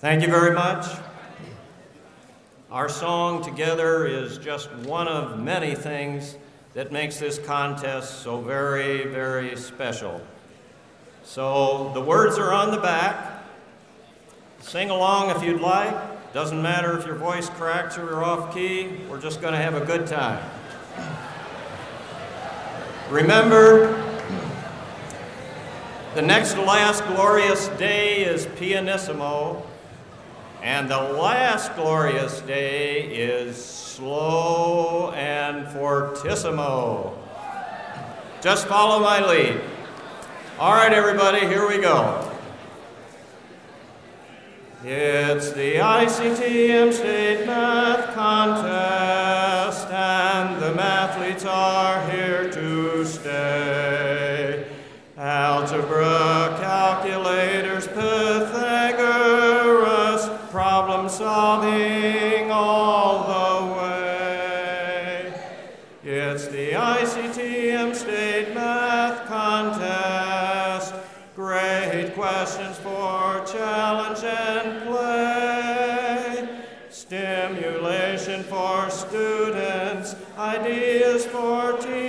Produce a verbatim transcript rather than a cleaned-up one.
Thank you very much. Our song together is just one of many things that makes this contest so very, very special. So the words are on the back. Sing along if you'd like. Doesn't matter if your voice cracks or you're off key. We're just going to have a good time. Remember, the next to last glorious day is pianissimo, and the last glorious day is slow and fortissimo. Just follow my lead. All right, everybody, here we go. It's the I C T M State Math Contest, and the mathletes are here to stay. Algebra, calculators, Pythagoras, problem solving all the way. It's the I C T M State Math Contest. Great questions for challenge and play. Stimulation for students, ideas for teachers.